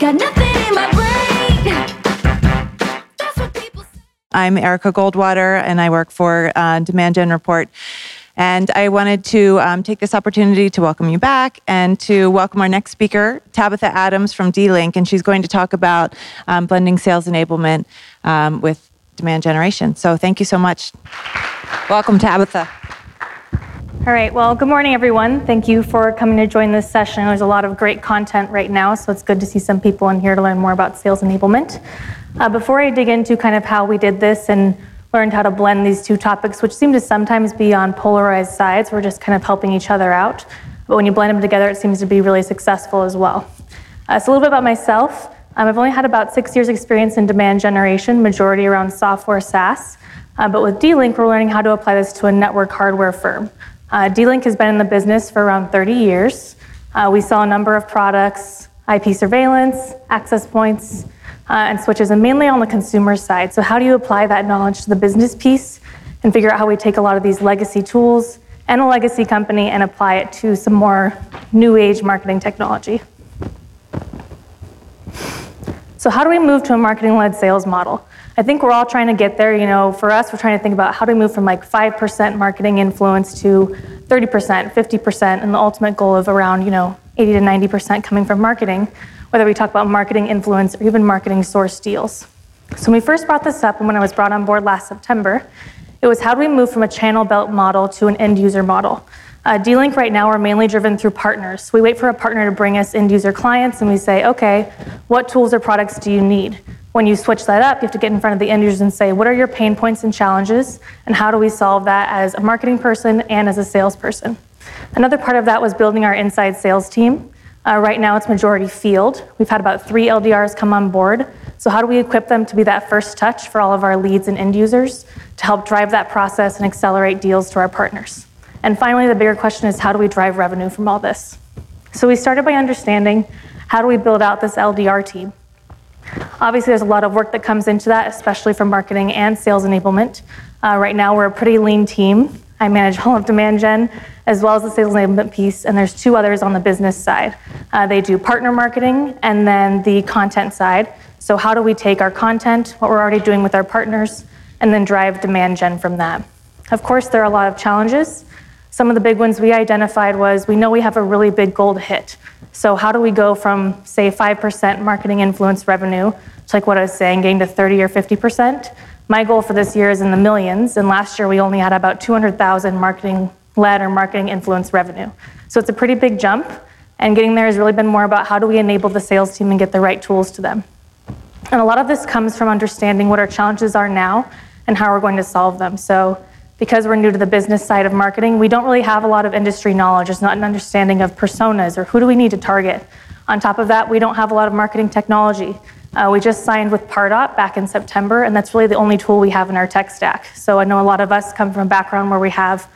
got nothing in my brain. That's what people say. I'm Erica Goldwater, and I work for Demand Gen Report. And I wanted to take this opportunity to welcome you back and to welcome our next speaker, Tabitha Adams from D-Link, and she's going to talk about blending sales enablement with demand generation. So thank you so much. Welcome, Tabitha. All right, well, good morning, everyone. Thank you for coming to join this session. There's a lot of great content right now, so it's good to see some people in here to learn more about sales enablement. Before I dig into kind of how we did this and learned how to blend these two topics, which seem to sometimes be on polarized sides, we're just kind of helping each other out. But when you blend them together, it seems to be really successful as well. So a little bit about myself. I've only had about 6 years experience in demand generation, majority around software SaaS. But with D-Link, we're learning how to apply this to a network hardware firm. D-Link has been in the business for around 30 years. We sell a number of products, IP surveillance, access points, and switches, and mainly on the consumer side. So how do you apply that knowledge to the business piece and figure out how we take a lot of these legacy tools and a legacy company and apply it to some more new age marketing technology? So how do we move to a marketing-led sales model? I think we're all trying to get there. You know, for us, we're trying to think about how do we move from like 5% marketing influence to 30%, 50%, and the ultimate goal of around, 80 to 90% coming from marketing, whether we talk about marketing influence or even marketing source deals. So when we first brought this up and when I was brought on board last September, it was how do we move from a channel belt model to an end user model? D-Link right now, we're mainly driven through partners. We wait for a partner to bring us end user clients and we say, okay, what tools or products do you need? When you switch that up, you have to get in front of the end users and say, what are your pain points and challenges? And how do we solve that as a marketing person and as a salesperson? Another part of that was building our inside sales team. Right now it's majority field. We've had about 3 LDRs come on board. So how do we equip them to be that first touch for all of our leads and end users to help drive that process and accelerate deals to our partners? And finally, the bigger question is how do we drive revenue from all this? So we started by understanding how do we build out this LDR team? Obviously, there's a lot of work that comes into that, especially for marketing and sales enablement. Right now, we're a pretty lean team. I manage all of demand gen, as well as the sales enablement piece, and there's 2 others on the business side. They do partner marketing and then the content side. So how do we take our content, what we're already doing with our partners, and then drive demand gen from that? Of course, there are a lot of challenges. Some of the big ones we identified was we know we have a really big goal to hit. So how do we go from, say, 5% marketing influence revenue, to like what I was saying, getting to 30 or 50%? My goal for this year is in the millions, and last year we only had about 200,000 marketing-led or marketing influence revenue. So it's a pretty big jump, and getting there has really been more about how do we enable the sales team and get the right tools to them. And a lot of this comes from understanding what our challenges are now and how we're going to solve them. So because we're new to the business side of marketing, we don't really have a lot of industry knowledge. There's not an understanding of personas or who do we need to target. On top of that, we don't have a lot of marketing technology. We just signed with Pardot back in September, and that's really the only tool we have in our tech stack. So I know a lot of us come from a background where we have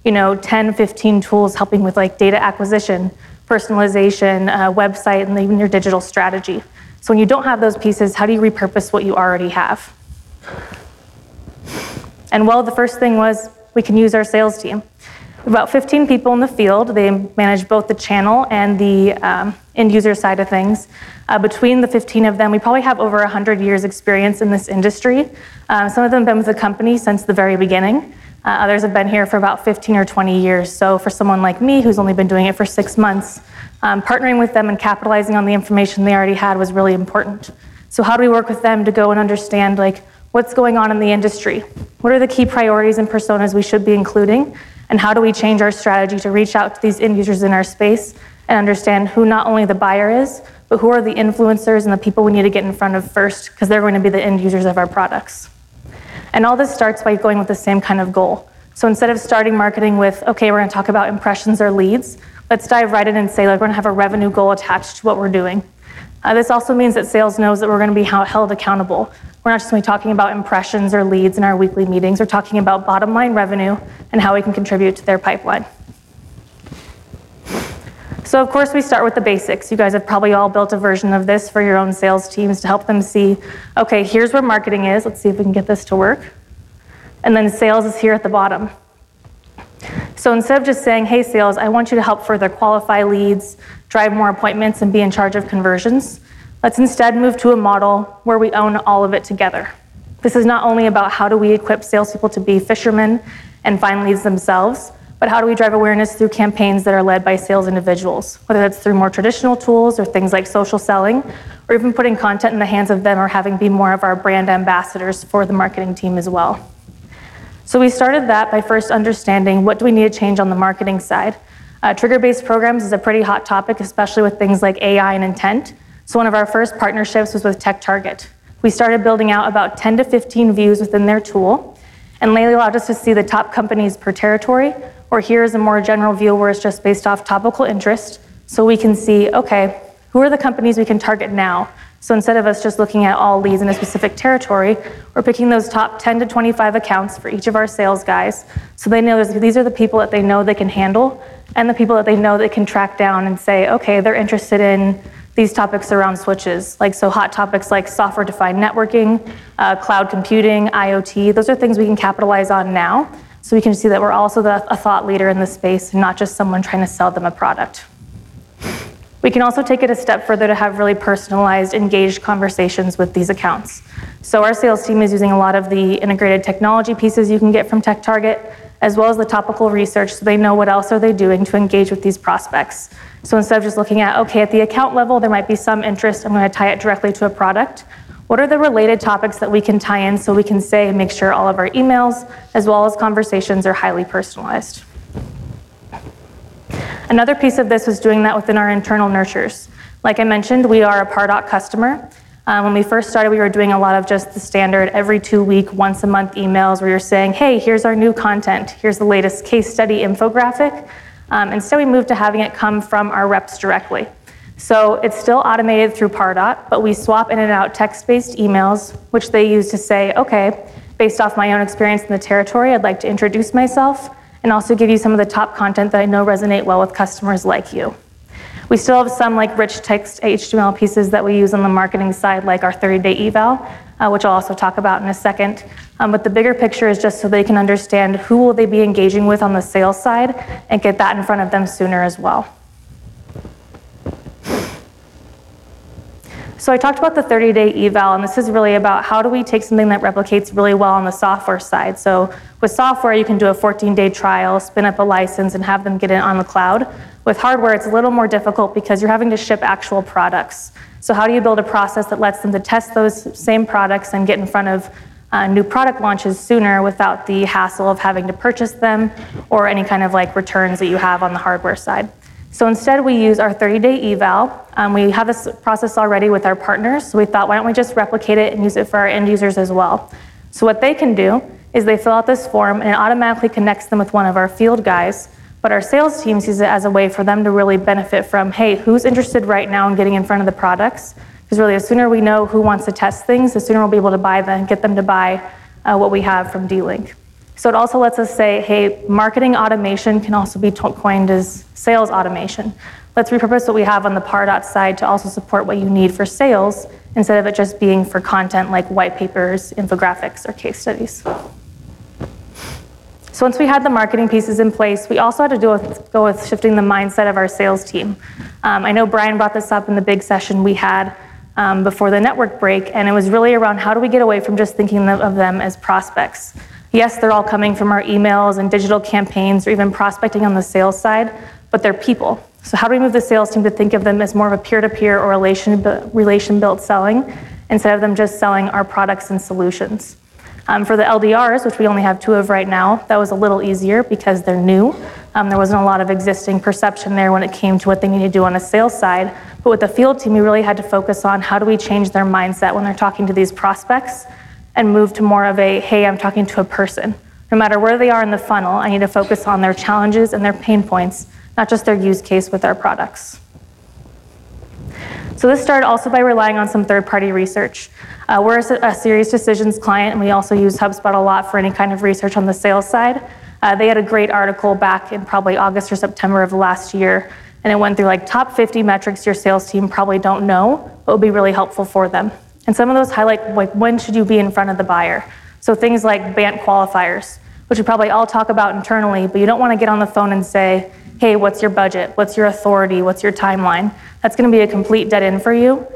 10, 15 tools helping with like data acquisition, personalization, website, and even your digital strategy. So when you don't have those pieces, how do you repurpose what you already have? And well, the first thing was we can use our sales team. About 15 people in the field. They manage both the channel and the end user side of things. Between the 15 of them, we probably have over 100 years experience in this industry. Some of them have been with the company since the very beginning. Others have been here for about 15 or 20 years. So for someone like me, who's only been doing it for 6 months, partnering with them and capitalizing on the information they already had was really important. So how do we work with them to go and understand what's going on in the industry? What are the key priorities and personas we should be including? And how do we change our strategy to reach out to these end users in our space and understand who not only the buyer is, but who are the influencers and the people we need to get in front of first, because they're going to be the end users of our products. And all this starts by going with the same kind of goal. So instead of starting marketing with, okay, we're going to talk about impressions or leads, let's dive right in and say, we're going to have a revenue goal attached to what we're doing. This also means that sales knows that we're going to be held accountable. We're not just going to be talking about impressions or leads in our weekly meetings. We're talking about bottom line revenue and how we can contribute to their pipeline. So of course we start with the basics. You guys have probably all built a version of this for your own sales teams to help them see, okay, here's where marketing is. Let's see if we can get this to work. And then sales is here at the bottom. So instead of just saying, hey sales, I want you to help further qualify leads, drive more appointments, and be in charge of conversions, Let's instead move to a model where we own all of it together. This is not only about how do we equip salespeople to be fishermen and find leads themselves, but how do we drive awareness through campaigns that are led by sales individuals, whether that's through more traditional tools or things like social selling, or even putting content in the hands of them or having be more of our brand ambassadors for the marketing team as well. So we started that by first understanding what do we need to change on the marketing side. Trigger-based programs is a pretty hot topic, especially with things like AI and intent. So one of our first partnerships was with TechTarget. We started building out about 10 to 15 views within their tool, and they allowed us to see the top companies per territory, or here's a more general view where it's just based off topical interest, so we can see, okay, who are the companies we can target now? So instead of us just looking at all leads in a specific territory, we're picking those top 10 to 25 accounts for each of our sales guys, so they know these are the people that they know they can handle, and the people that they know they can track down and say, okay, they're interested in these topics around switches, so hot topics like software-defined networking, cloud computing, IoT, those are things we can capitalize on now, so we can see that we're also a thought leader in the space and not just someone trying to sell them a product. We can also take it a step further to have really personalized, engaged conversations with these accounts. So our sales team is using a lot of the integrated technology pieces you can get from TechTarget, as well as the topical research, so they know what else are they doing to engage with these prospects. So instead of just looking at, okay, at the account level, there might be some interest, I'm going to tie it directly to a product. What are the related topics that we can tie in so we can say, make sure all of our emails, as well as conversations, are highly personalized. Another piece of this was doing that within our internal nurtures. Like I mentioned, we are a Pardot customer. When we first started, we were doing a lot of just the standard every 2 week, once a month emails where you're saying, hey, here's our new content, here's the latest case study infographic. Instead, we moved to having it come from our reps directly. So it's still automated through Pardot, but we swap in and out text-based emails, which they use to say, okay, based off my own experience in the territory, I'd like to introduce myself and also give you some of the top content that I know resonate well with customers like you. We still have some rich text HTML pieces that we use on the marketing side, like our 30-day eval, which I'll also talk about in a second. But the bigger picture is just so they can understand who will they be engaging with on the sales side and get that in front of them sooner as well. So I talked about the 30-day eval, and this is really about how do we take something that replicates really well on the software side. So with software, you can do a 14-day trial, spin up a license, and have them get it on the cloud. With hardware, it's a little more difficult because you're having to ship actual products. So how do you build a process that lets them to test those same products and get in front of new product launches sooner without the hassle of having to purchase them or any kind of returns that you have on the hardware side? So instead, we use our 30-day eval. We have this process already with our partners, so we thought, why don't we just replicate it and use it for our end users as well? So what they can do is they fill out this form, and it automatically connects them with one of our field guys, but our sales teams use it as a way for them to really benefit from, hey, who's interested right now in getting in front of the products? Because really, the sooner we know who wants to test things, the sooner we'll be able to buy them, get them to buy what we have from D-Link. So it also lets us say, hey, marketing automation can also be coined as sales automation. Let's repurpose what we have on the Pardot side to also support what you need for sales instead of it just being for content like white papers, infographics, or case studies. So once we had the marketing pieces in place, we also had to go with shifting the mindset of our sales team. I know Brian brought this up in the big session we had before the network break, and it was really around how do we get away from just thinking of them as prospects. Yes, they're all coming from our emails and digital campaigns or even prospecting on the sales side, but they're people. So how do we move the sales team to think of them as more of a peer-to-peer or relation-built selling instead of them just selling our products and solutions? For the LDRs, which we only have 2 of right now, that was a little easier because they're new. There wasn't a lot of existing perception there when it came to what they need to do on a sales side. But with the field team, we really had to focus on how do we change their mindset when they're talking to these prospects and move to more of a, hey, I'm talking to a person. No matter where they are in the funnel, I need to focus on their challenges and their pain points, not just their use case with our products. So this started also by relying on some third-party research. We're a Serious Decisions client, and we also use HubSpot a lot for any kind of research on the sales side. They had a great article back in probably August or September of last year, and it went through top 50 metrics your sales team probably don't know, but would be really helpful for them. And some of those highlight when should you be in front of the buyer. So things like BANT qualifiers, which we probably all talk about internally, but you don't want to get on the phone and say, hey, what's your budget? What's your authority? What's your timeline? That's going to be a complete dead end for you.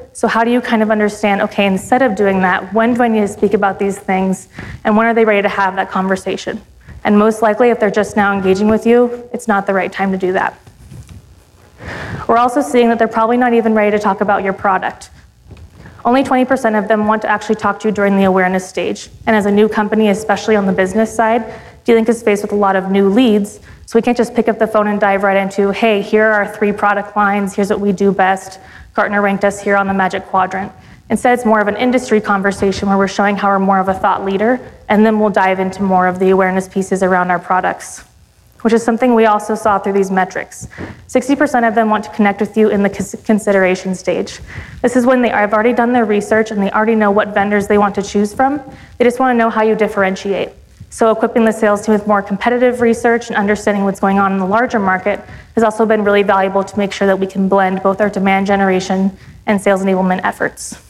So how do you kind of understand, okay, instead of doing that, when do I need to speak about these things, and when are they ready to have that conversation? And most likely, if they're just now engaging with you, it's not the right time to do that. We're also seeing that they're probably not even ready to talk about your product. Only 20% of them want to actually talk to you during the awareness stage. And as a new company, especially on the business side, D-Link is faced with a lot of new leads, so we can't just pick up the phone and dive right into, hey, here are our 3 product lines, here's what we do best. Gartner ranked us here on the Magic Quadrant. Instead, it's more of an industry conversation where we're showing how we're more of a thought leader, and then we'll dive into more of the awareness pieces around our products, which is something we also saw through these metrics. 60% of them want to connect with you in the consideration stage. This is when have already done their research and they already know what vendors they want to choose from. They just want to know how you differentiate. So equipping the sales team with more competitive research and understanding what's going on in the larger market has also been really valuable to make sure that we can blend both our demand generation and sales enablement efforts.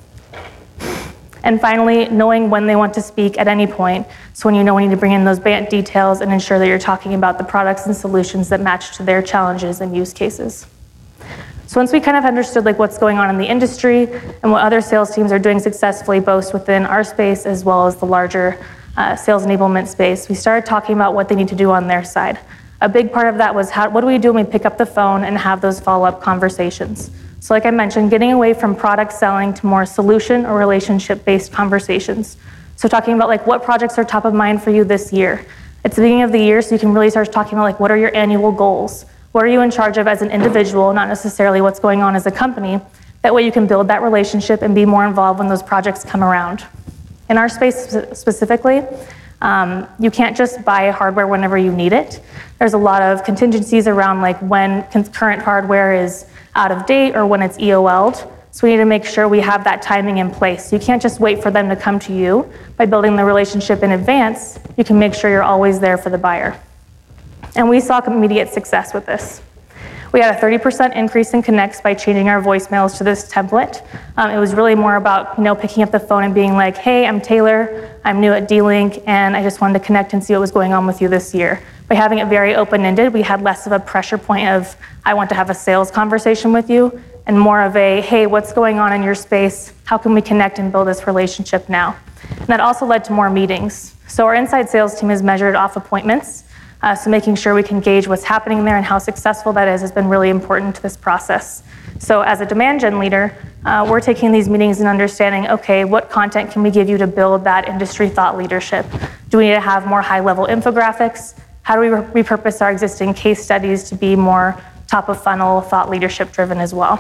And finally, knowing when they want to speak at any point. So when you know when you need to bring in those BANT details and ensure that you're talking about the products and solutions that match to their challenges and use cases. So once we kind of understood like what's going on in the industry and what other sales teams are doing successfully, both within our space as well as the larger sales enablement space, we started talking about what they need to do on their side. A big part of that was what do we do when we pick up the phone and have those follow-up conversations? So like I mentioned, getting away from product selling to more solution or relationship-based conversations. So talking about like what projects are top of mind for you this year. It's the beginning of the year, so you can really start talking about like what are your annual goals? What are you in charge of as an individual, not necessarily what's going on as a company. That way you can build that relationship and be more involved when those projects come around. In our space specifically, you can't just buy hardware whenever you need it. There's a lot of contingencies around like when current hardware is out of date or when it's EOL'd. So we need to make sure we have that timing in place. You can't just wait for them to come to you. By building the relationship in advance, you can make sure you're always there for the buyer. And we saw immediate success with this. We had a 30% increase in connects by changing our voicemails to this template. It was really more about picking up the phone and being like, hey, I'm Taylor, I'm new at D-Link, and I just wanted to connect and see what was going on with you this year. By having it very open-ended, we had less of a pressure point of, I want to have a sales conversation with you, and more of a, hey, what's going on in your space? How can we connect and build this relationship now? And that also led to more meetings. So our inside sales team is measured off appointments. So making sure we can gauge what's happening there and how successful that is has been really important to this process. So as a demand gen leader, we're taking these meetings and understanding, okay, what content can we give you to build that industry thought leadership? Do we need to have more high-level infographics? How do we repurpose our existing case studies to be more top-of-funnel, thought leadership driven as well?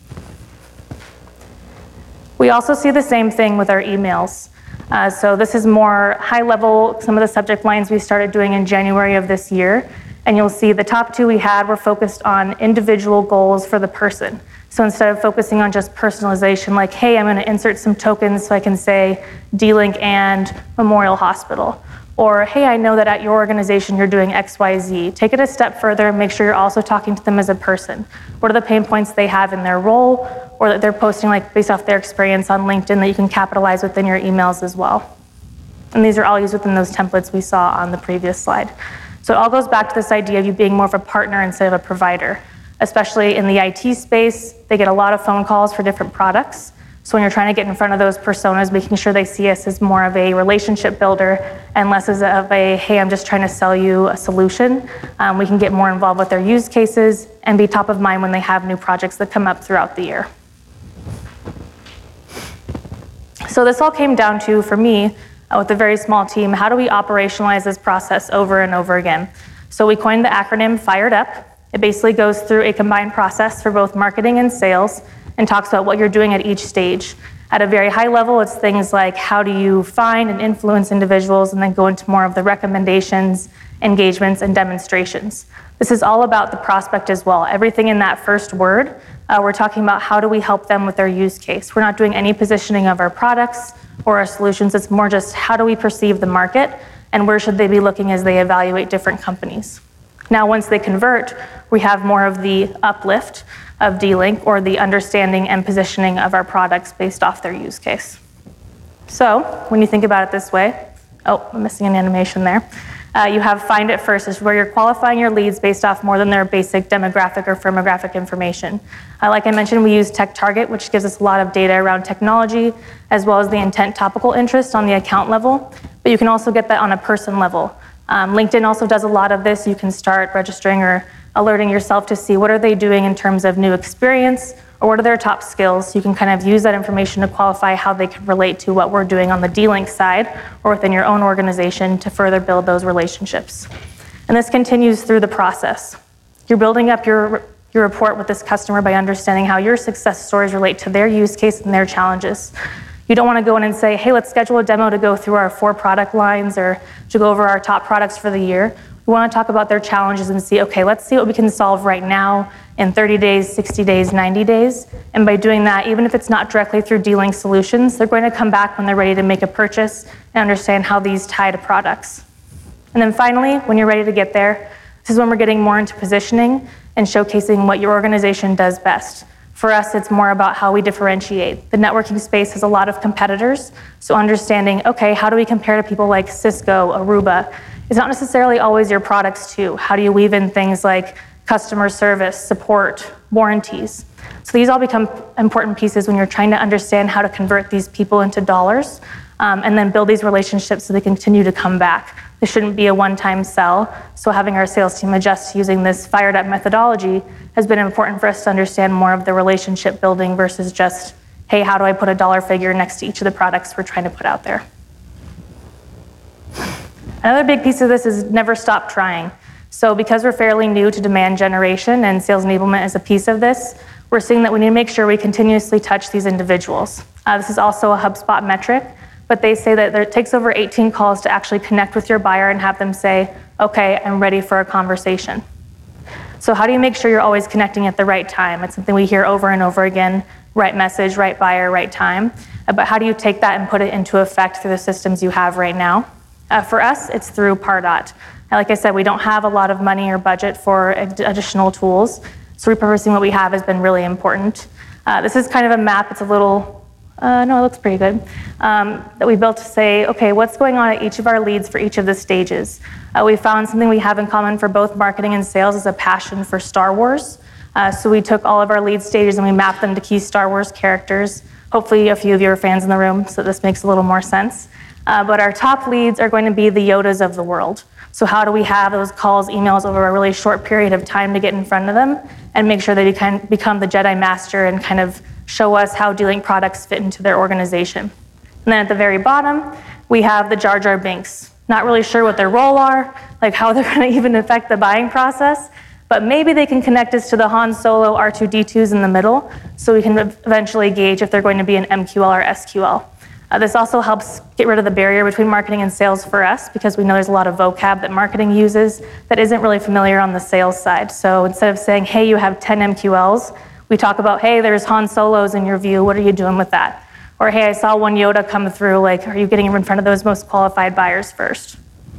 We also see the same thing with our emails. So this is more high level, some of the subject lines we started doing in January of this year. And you'll see the top 2 we had were focused on individual goals for the person. So instead of focusing on just personalization, like, hey, I'm gonna insert some tokens so I can say D-Link and Memorial Hospital. Or, hey, I know that at your organization you're doing X, Y, Z. Take it a step further and make sure you're also talking to them as a person. What are the pain points they have in their role, or that they're posting like based off their experience on LinkedIn that you can capitalize within your emails as well. And these are all used within those templates we saw on the previous slide. So it all goes back to this idea of you being more of a partner instead of a provider. Especially in the IT space, they get a lot of phone calls for different products. So when you're trying to get in front of those personas, making sure they see us as more of a relationship builder and less as of a, hey, I'm just trying to sell you a solution. We can get more involved with their use cases and be top of mind when they have new projects that come up throughout the year. So this all came down to, for me, with a very small team, how do we operationalize this process over and over again? So we coined the acronym Fired Up. It basically goes through a combined process for both marketing and sales and talks about what you're doing at each stage. At a very high level, it's things like how do you find and influence individuals, and then go into more of the recommendations, engagements, and demonstrations. This is all about the prospect as well. Everything in that first word, we're talking about how do we help them with their use case. We're not doing any positioning of our products or our solutions. It's more just how do we perceive the market and where should they be looking as they evaluate different companies. Now, once they convert, we have more of the uplift of D-Link, or the understanding and positioning of our products based off their use case. So when you think about it this way, oh, I'm missing an animation there. You have Find It First, is where you're qualifying your leads based off more than their basic demographic or firmographic information. Like I mentioned, we use TechTarget, which gives us a lot of data around technology, as well as the intent topical interest on the account level. But you can also get that on a person level. LinkedIn also does a lot of this. You can start registering or alerting yourself to see what are they doing in terms of new experience, or what are their top skills. You can kind of use that information to qualify how they can relate to what we're doing on the D-Link side or within your own organization to further build those relationships. And this continues through the process. You're building up your rapport with this customer by understanding how your success stories relate to their use case and their challenges. You don't want to go in and say, hey, let's schedule a demo to go through our 4 product lines or to go over our top products for the year. We want to talk about their challenges and see, okay, let's see what we can solve right now in 30 days, 60 days, 90 days. And by doing that, even if it's not directly through D-Link solutions, they're going to come back when they're ready to make a purchase and understand how these tie to products. And then finally, when you're ready to get there, this is when we're getting more into positioning and showcasing what your organization does best. For us, it's more about how we differentiate. The networking space has a lot of competitors, so understanding, okay, how do we compare to people like Cisco, Aruba? It's not necessarily always your products too. How do you weave in things like customer service, support, warranties? So these all become important pieces when you're trying to understand how to convert these people into dollars and then build these relationships so they continue to come back. This shouldn't be a one-time sell. So having our sales team adjust using this fired up methodology has been important for us to understand more of the relationship building versus just, hey, how do I put a dollar figure next to each of the products we're trying to put out there? Another big piece of this is never stop trying. So because we're fairly new to demand generation and sales enablement is a piece of this, we're seeing that we need to make sure we continuously touch these individuals. This is also a HubSpot metric, but they say that it takes over 18 calls to actually connect with your buyer and have them say, okay, I'm ready for a conversation. So how do you make sure you're always connecting at the right time? It's something we hear over and over again, right message, right buyer, right time. But how do you take that and put it into effect through the systems you have right now? For us, it's through Pardot. Like I said, we don't have a lot of money or budget for additional tools, so repurposing what we have has been really important. This is kind of a map. It's a little, no, it looks pretty good, that we built to say, okay, what's going on at each of our leads for each of the stages? We found something we have in common for both marketing and sales is a passion for Star Wars. So we took all of our lead stages and we mapped them to key Star Wars characters. Hopefully a few of you are fans in the room, so this makes a little more sense. But our top leads are going to be the Yodas of the world. So how do we have those calls, emails over a really short period of time to get in front of them and make sure they can become the Jedi Master and kind of show us how D-Link products fit into their organization. And then at the very bottom, we have the Jar Jar Binks. Not really sure what their role are, like how they're going to even affect the buying process, but maybe they can connect us to the Han Solo R2-D2s in the middle so we can eventually gauge if they're going to be an MQL or SQL. This also helps get rid of the barrier between marketing and sales for us because we know there's a lot of vocab that marketing uses that isn't really familiar on the sales side. So instead of saying, hey, you have 10 MQLs, we talk about, hey, there's Han Solos in your view, what are you doing with that? Or, hey, I saw one Yoda come through, like, are you getting in front of those most qualified buyers first?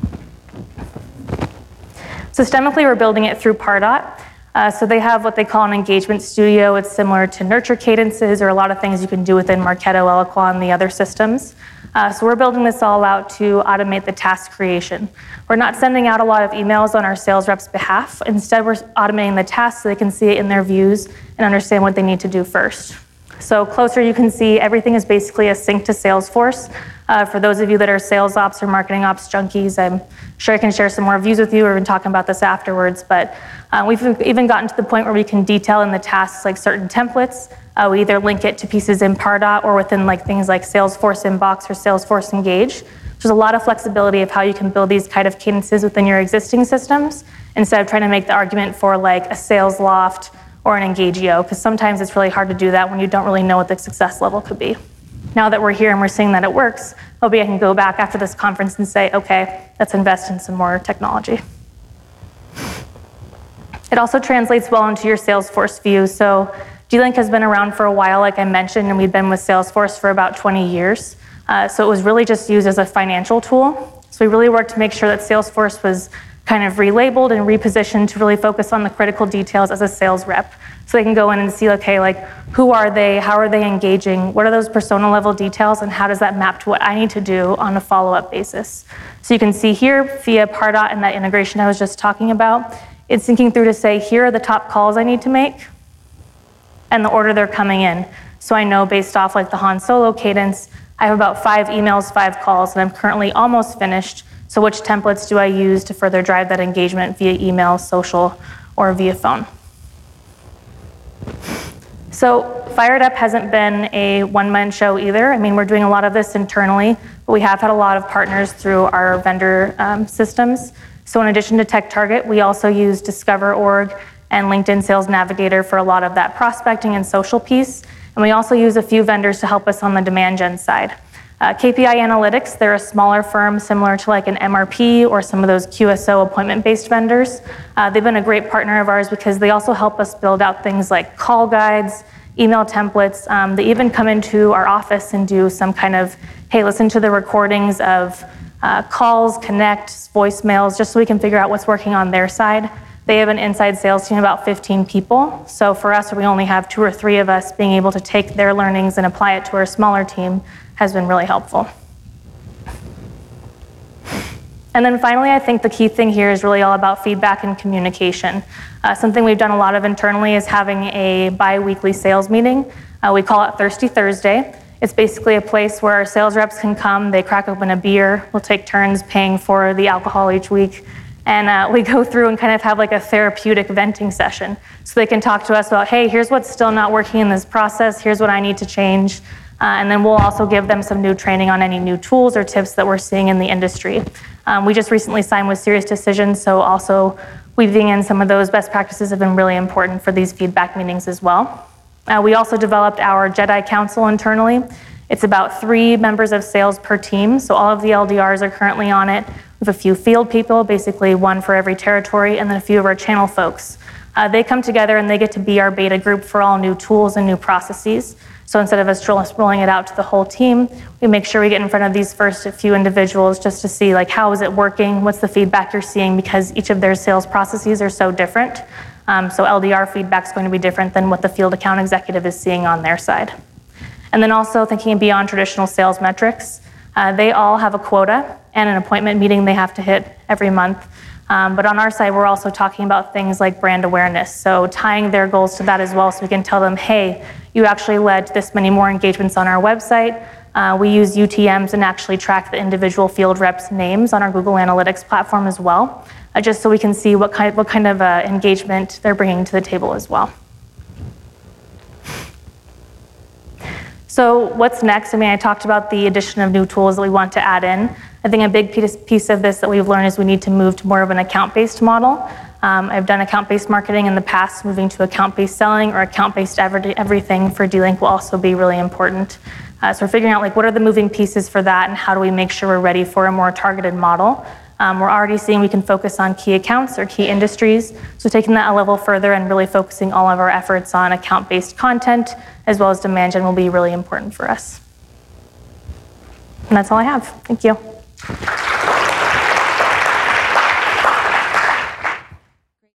Systemically, we're building it through Pardot. So they have what they call an engagement studio. It's similar to nurture cadences or a lot of things you can do within Marketo, Eloqua, and the other systems. So we're building this all out to automate the task creation. We're not sending out a lot of emails on our sales reps' behalf. Instead, we're automating the tasks so they can see it in their views and understand what they need to do first. So closer you can see everything is basically a sync to Salesforce. For those of you that are sales ops or marketing ops junkies, I'm sure I can share some more views with you. We've been talking about this afterwards, but we've even gotten to the point where we can detail in the tasks like certain templates. We either link it to pieces in Pardot or within like things like Salesforce Inbox or Salesforce Engage. There's a lot of flexibility of how you can build these kind of cadences within your existing systems instead of trying to make the argument for like a Sales Loft or an Engagio, because sometimes it's really hard to do that when you don't really know what the success level could be. Now that we're here and we're seeing that it works, maybe I can go back after this conference and say, okay, let's invest in some more technology. It also translates well into your Salesforce view. So D-Link has been around for a while, like I mentioned, and we've been with Salesforce for about 20 years. So it was really just used as a financial tool. So we really worked to make sure that Salesforce was kind of relabeled and repositioned to really focus on the critical details as a sales rep. So they can go in and see, okay, like who are they, how are they engaging, what are those persona level details, and how does that map to what I need to do on a follow-up basis. So you can see here via Pardot and that integration I was just talking about, it's syncing through to say, here are the top calls I need to make and the order they're coming in. So I know based off like the Han Solo cadence, I have about 5 emails, 5 calls, and I'm currently almost finished. So which templates do I use to further drive that engagement via email, social, or via phone? So Fired Up hasn't been a one-man show either. I mean, we're doing a lot of this internally, but we have had a lot of partners through our vendor systems. So in addition to TechTarget, we also use Discover.org and LinkedIn Sales Navigator for a lot of that prospecting and social piece. And we also use a few vendors to help us on the demand gen side. KPI Analytics, they're a smaller firm similar to like an MRP or some of those QSO appointment-based vendors. They've been a great partner of ours because they also help us build out things like call guides, email templates. They even come into our office and do some kind of, hey, listen to the recordings of calls, connects, voicemails, just so we can figure out what's working on their side. They have an inside sales team of about 15 people. So for us, we only have 2 or 3 of us, being able to take their learnings and apply it to our smaller team has been really helpful. And then finally, I think the key thing here is really all about feedback and communication. Something we've done a lot of internally is having a bi-weekly sales meeting. We call it Thirsty Thursday. It's basically a place where our sales reps can come, they crack open a beer, we'll take turns paying for the alcohol each week, and we go through and kind of have like a therapeutic venting session. So they can talk to us about, hey, here's what's still not working in this process, here's what I need to change. And then we'll also give them some new training on any new tools or tips that we're seeing in the industry. We just recently signed with SiriusDecisions, so also weaving in some of those best practices have been really important for these feedback meetings as well. We also developed our Jedi Council internally. It's about 3 members of sales per team, so all of the LDRs are currently on it. We have a few field people, basically 1 for every territory, and then a few of our channel folks. They come together and they get to be our beta group for all new tools and new processes. So instead of us rolling it out to the whole team, we make sure we get in front of these first few individuals just to see like, how is it working? What's the feedback you're seeing? Because each of their sales processes are so different. So LDR feedback is going to be different than what the field account executive is seeing on their side. And then also thinking beyond traditional sales metrics, they all have a quota and an appointment meeting they have to hit every month. But on our side, we're also talking about things like brand awareness. So tying their goals to that as well, so we can tell them, hey, you actually led to this many more engagements on our website. We use UTMs and actually track the individual field reps' names on our Google Analytics platform as well, just so we can see what kind of engagement they're bringing to the table as well. So what's next? I mean, I talked about the addition of new tools that we want to add in. I think a big piece of this that we've learned is we need to move to more of an account-based model. I've done account-based marketing in the past. Moving to account-based selling or account-based everything for D-Link will also be really important. So we're figuring out like what are the moving pieces for that and how do we make sure we're ready for a more targeted model. We're already seeing we can focus on key accounts or key industries. So taking that a level further and really focusing all of our efforts on account-based content as well as demand gen will be really important for us. And that's all I have. Thank you.